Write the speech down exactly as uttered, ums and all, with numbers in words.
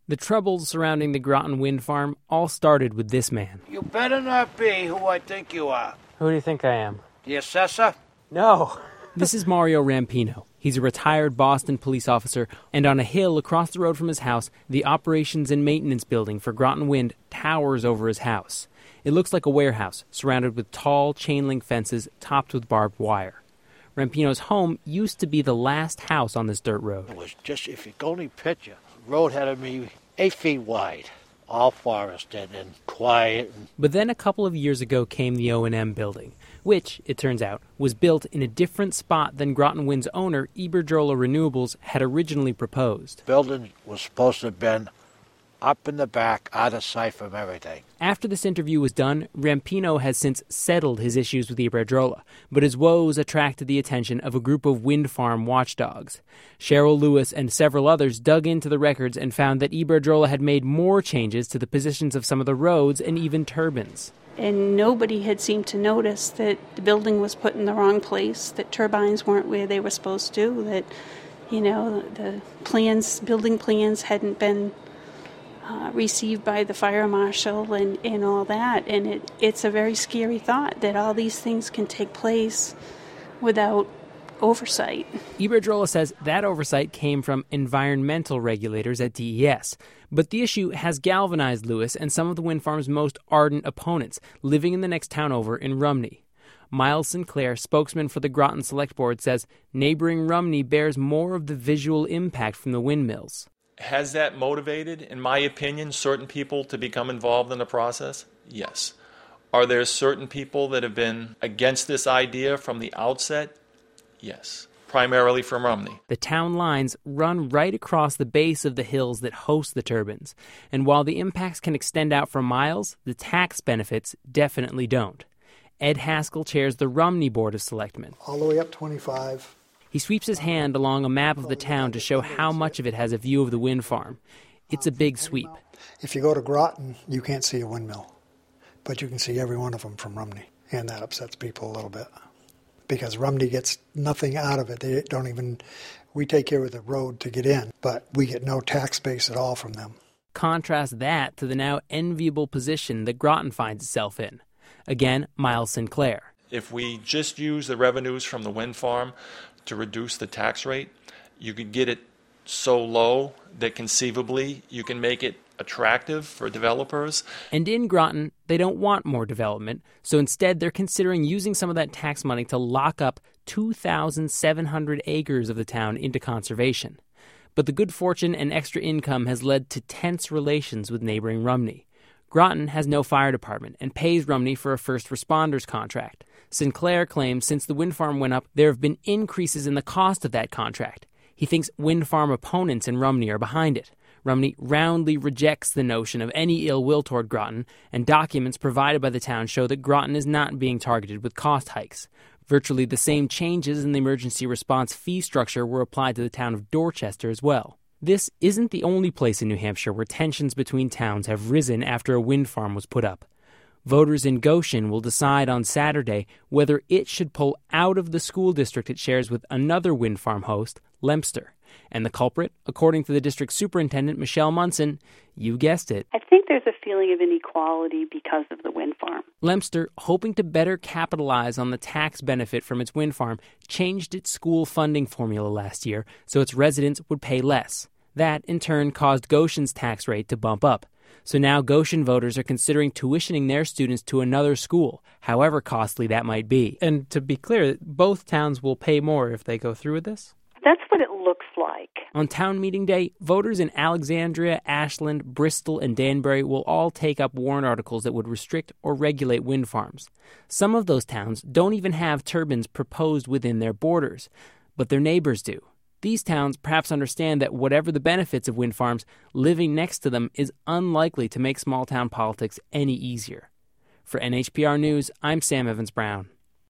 The troubles surrounding the Groton wind farm all started with this man. You better not be who I think you are. Who do you think I am? The assessor? No. This is Mario Rampino. He's a retired Boston police officer, and on a hill across the road from his house, the operations and maintenance building for Groton Wind towers over his house. It looks like a warehouse, surrounded with tall chain-link fences topped with barbed wire. Rampino's home used to be the last house on this dirt road. It was just, if you could only picture, the road had to be eight feet wide, all forested and quiet. But then a couple of years ago came the O and M building, which, it turns out, was built in a different spot than Groton Wind's owner, Iberdrola Renewables, had originally proposed. The building was supposed to have been up in the back, out of sight from everything. After this interview was done, Rampino has since settled his issues with Iberdrola, but his woes attracted the attention of a group of wind farm watchdogs. Cheryl Lewis and several others dug into the records and found that Iberdrola had made more changes to the positions of some of the roads and even turbines. And nobody had seemed to notice that the building was put in the wrong place, that turbines weren't where they were supposed to, that, you know, the plans, building plans hadn't been Uh, received by the fire marshal and, and all that. And it, it's a very scary thought that all these things can take place without oversight. Iberdrola says that oversight came from environmental regulators at D E S. But the issue has galvanized Lewis and some of the wind farm's most ardent opponents living in the next town over in Rumney. Miles Sinclair, spokesman for the Groton Select Board, says neighboring Rumney bears more of the visual impact from the windmills. Has that motivated, in my opinion, certain people to become involved in the process? Yes. Are there certain people that have been against this idea from the outset? Yes. Primarily from Rumney. The town lines run right across the base of the hills that host the turbines, and while the impacts can extend out for miles, the tax benefits definitely don't. Ed Haskell chairs the Rumney Board of Selectmen. All the way up twenty-five. He sweeps his hand along a map of the town to show how much of it has a view of the wind farm. It's a big sweep. If you go to Groton, you can't see a windmill, but you can see every one of them from Rumney, and that upsets people a little bit because Rumney gets nothing out of it. They don't even, we take care of the road to get in, but we get no tax base at all from them. Contrast that to the now enviable position that Groton finds itself in. Again, Miles Sinclair. If we just use the revenues from the wind farm to reduce the tax rate, you could get it so low that conceivably you can make it attractive for developers. And in Groton, they don't want more development, so instead they're considering using some of that tax money to lock up two thousand seven hundred acres of the town into conservation. But the good fortune and extra income has led to tense relations with neighboring Rumney. Groton has no fire department and pays Rumney for a first responders contract. Sinclair claims since the wind farm went up, there have been increases in the cost of that contract. He thinks wind farm opponents in Rumney are behind it. Rumney roundly rejects the notion of any ill will toward Groton, and documents provided by the town show that Groton is not being targeted with cost hikes. Virtually the same changes in the emergency response fee structure were applied to the town of Dorchester as well. This isn't the only place in New Hampshire where tensions between towns have risen after a wind farm was put up. Voters in Goshen will decide on Saturday whether it should pull out of the school district it shares with another wind farm host, Lemster. And the culprit, according to the district superintendent, Michelle Munson, you guessed it. I think there's a feeling of inequality because of the wind farm. Lemster, hoping to better capitalize on the tax benefit from its wind farm, changed its school funding formula last year so its residents would pay less. That, in turn, caused Goshen's tax rate to bump up. So now Goshen voters are considering tuitioning their students to another school, however costly that might be. And to be clear, both towns will pay more if they go through with this? That's what it looks like. On town meeting day, voters in Alexandria, Ashland, Bristol, and Danbury will all take up warrant articles that would restrict or regulate wind farms. Some of those towns don't even have turbines proposed within their borders, but their neighbors do. These towns perhaps understand that whatever the benefits of wind farms, living next to them is unlikely to make small-town politics any easier. For N H P R News, I'm Sam Evans-Brown.